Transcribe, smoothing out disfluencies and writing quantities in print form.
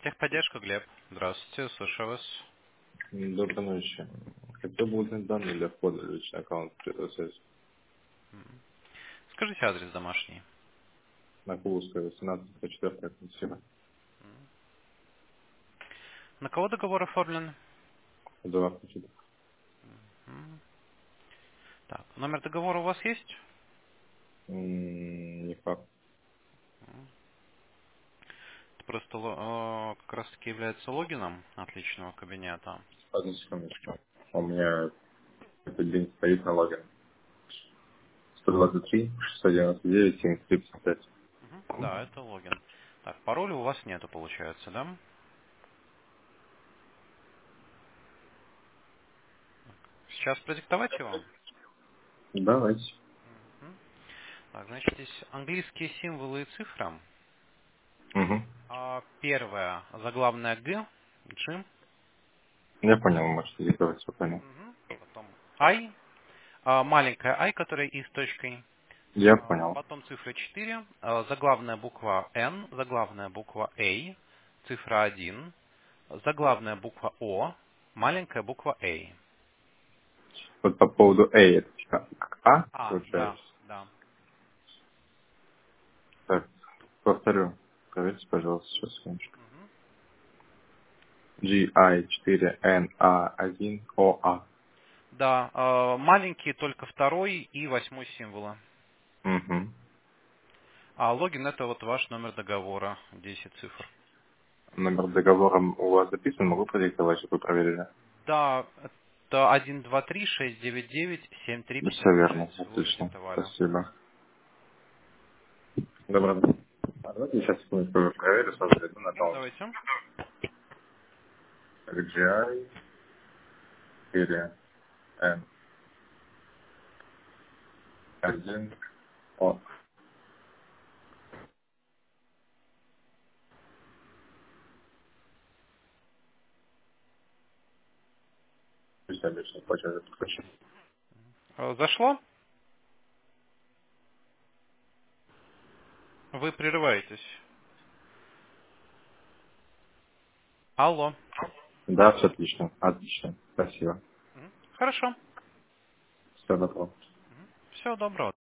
Техподдержка, Глеб. Здравствуйте, слушаю вас. Доброй ночи. Хотел бы узнать данные для входа в личный аккаунт предоставить. Скажите адрес домашний. На Куловская, 18, 4 квартира. На кого договор оформлен? Два квартира. М. Так, номер договора у вас есть? Не факт. Это просто как раз таки является логином от личного кабинета. Одну секундочку. У меня этот день стоит на логин. 123, 699, 73, 55. Да, это логин. Так, пароля у вас нету, получается, да? Сейчас продиктовать его? Давайте. М. Так, значит, здесь английские символы и цифры. Угу. Первое, заглавная Г, G. Я понял, можете диктовать спокойно. Потом I, маленькая I, которая И с точкой. Я понял. Потом цифра 4, заглавная буква N, заглавная буква A, цифра 1, заглавная буква O, маленькая буква A. Вот по поводу A, это типа как А, Да, получается. да. Так, повторю. Проверьте, пожалуйста, сейчас секундочку. GI4NA1OA. Да, маленькие только второй и восьмой символы. Угу. А логин это вот ваш номер договора, 10 цифр. Номер договора у вас записан, могу продиктовать, чтобы вы проверили? Да, это 1, 2, 3, 6, 9, 9, 7, 3, Все 56. верно, Вы уже отлично, диктовали. спасибо. Добро. А давайте сейчас секундочку проверю, сразу зайду на аккаунт. Давайте. GI 4 N 1 O. Пусть обычно платежи подключу. Зашло? Вы прерываетесь. Алло. Да, все отлично, отлично, спасибо. Хорошо. Все готово. Всего доброго.